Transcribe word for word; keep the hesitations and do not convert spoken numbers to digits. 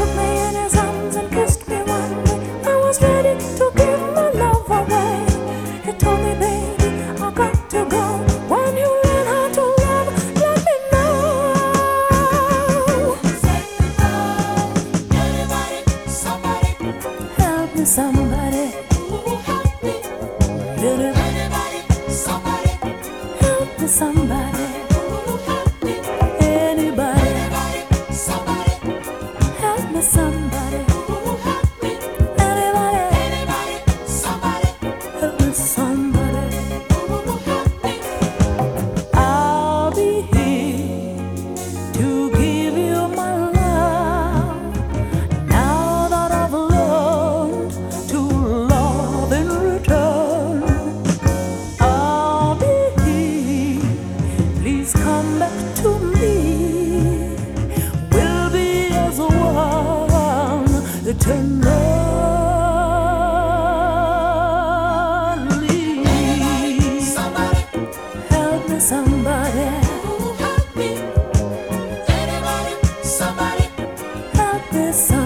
took me in his arms and kissed me one day. I was ready to give my love away. He told me, baby, I got to go. When you learn how to love, let me know. Anybody, somebody, help me, somebody. Help me. Anybody, somebody, help me, somebody. Anybody, somebody, help me, somebody. Anybody, somebody, help me, somebody. I'll be here to give you my love. Now that I've learned to love in return, I'll be here. Please come back to me. We'll be as one eternally. Somebody, help me, somebody. Help me. Anybody, somebody, help me, somebody.